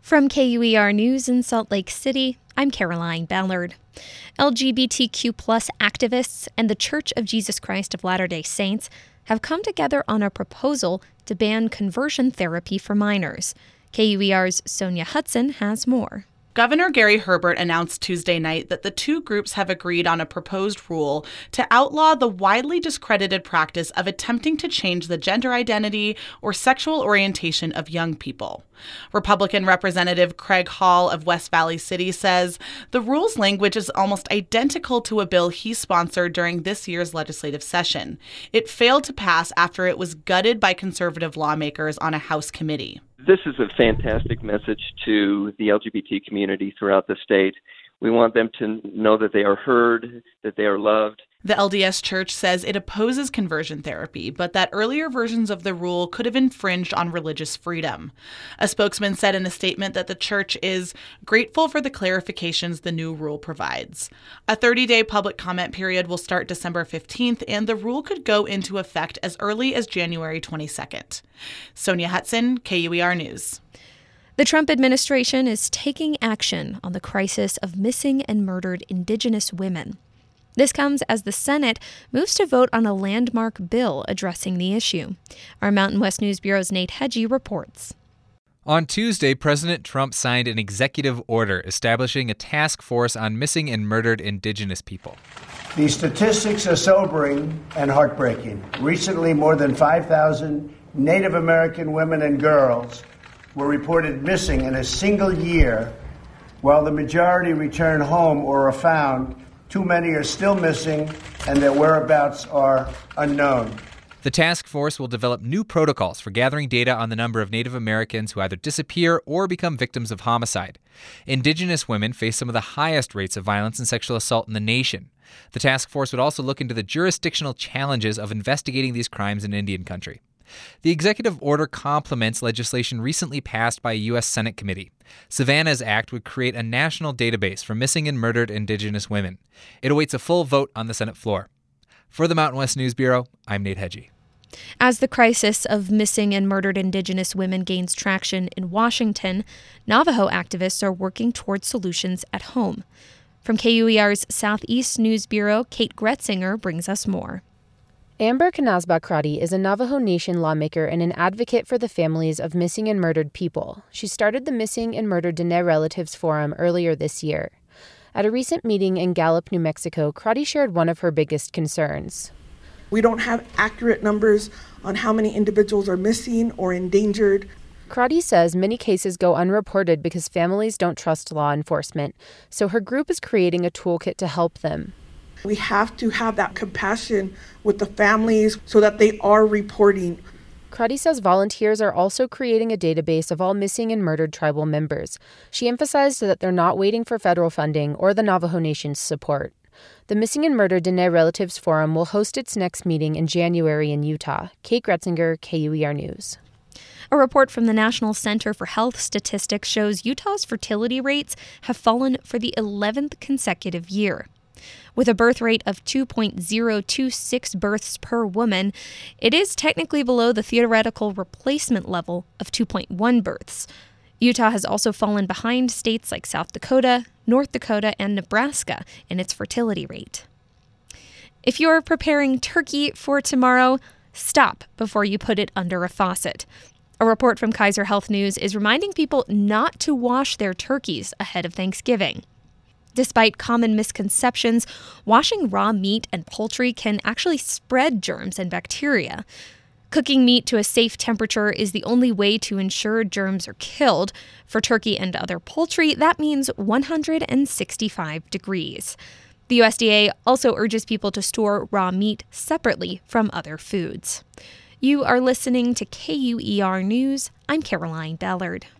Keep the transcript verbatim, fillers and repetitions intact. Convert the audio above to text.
From K U E R News in Salt Lake City, I'm Caroline Ballard. L G B T Q plus activists and the Church of Jesus Christ of Latter-day Saints have come together on a proposal to ban conversion therapy for minors. K U E R's Sonia Hudson has more. Governor Gary Herbert announced Tuesday night that the two groups have agreed on a proposed rule to outlaw the widely discredited practice of attempting to change the gender identity or sexual orientation of young people. Republican Representative Craig Hall of West Valley City says the rule's language is almost identical to a bill he sponsored during this year's legislative session. It failed to pass after it was gutted by conservative lawmakers on a House committee. This is a fantastic message to the L G B T community throughout the state. We want them to know that they are heard, that they are loved. The L D S Church says it opposes conversion therapy, but that earlier versions of the rule could have infringed on religious freedom. A spokesman said in a statement that the church is grateful for the clarifications the new rule provides. A thirty-day public comment period will start December fifteenth, and the rule could go into effect as early as January twenty-second. Sonia Hudson, K U E R News. The Trump administration is taking action on the crisis of missing and murdered Indigenous women. This comes as the Senate moves to vote on a landmark bill addressing the issue. Our Mountain West News Bureau's Nate Hedgie reports. On Tuesday, President Trump signed an executive order establishing a task force on missing and murdered Indigenous people. The statistics are sobering and heartbreaking. Recently, more than five thousand Native American women and girls were reported missing in a single year, while the majority return home or are found. Too many are still missing, and their whereabouts are unknown. The task force will develop new protocols for gathering data on the number of Native Americans who either disappear or become victims of homicide. Indigenous women face some of the highest rates of violence and sexual assault in the nation. The task force would also look into the jurisdictional challenges of investigating these crimes in Indian country. The executive order complements legislation recently passed by a U S Senate committee. Savannah's Act would create a national database for missing and murdered Indigenous women. It awaits a full vote on the Senate floor. For the Mountain West News Bureau, I'm Nate Hedgie. As the crisis of missing and murdered Indigenous women gains traction in Washington, Navajo activists are working towards solutions at home. From K U E R's Southeast News Bureau, Kate Gretzinger brings us more. Amber Canasba-Crotty is a Navajo Nation lawmaker and an advocate for the families of missing and murdered people. She started the Missing and Murdered Diné Relatives Forum earlier this year. At a recent meeting in Gallup, New Mexico, Crotty shared one of her biggest concerns. We don't have accurate numbers on how many individuals are missing or endangered. Crotty says many cases go unreported because families don't trust law enforcement, so her group is creating a toolkit to help them. We have to have that compassion with the families so that they are reporting. Crotty says volunteers are also creating a database of all missing and murdered tribal members. She emphasized that they're not waiting for federal funding or the Navajo Nation's support. The Missing and Murdered Diné Relatives Forum will host its next meeting in January in Utah. Kate Gretzinger, K U E R News. A report from the National Center for Health Statistics shows Utah's fertility rates have fallen for the eleventh consecutive year. With a birth rate of two point zero two six births per woman, it is technically below the theoretical replacement level of two point one births. Utah has also fallen behind states like South Dakota, North Dakota, and Nebraska in its fertility rate. If you're preparing turkey for tomorrow, stop before you put it under a faucet. A report from Kaiser Health News is reminding people not to wash their turkeys ahead of Thanksgiving. Despite common misconceptions, washing raw meat and poultry can actually spread germs and bacteria. Cooking meat to a safe temperature is the only way to ensure germs are killed. For turkey and other poultry, that means one hundred sixty-five degrees. The U S D A also urges people to store raw meat separately from other foods. You are listening to K U E R News. I'm Caroline Ballard.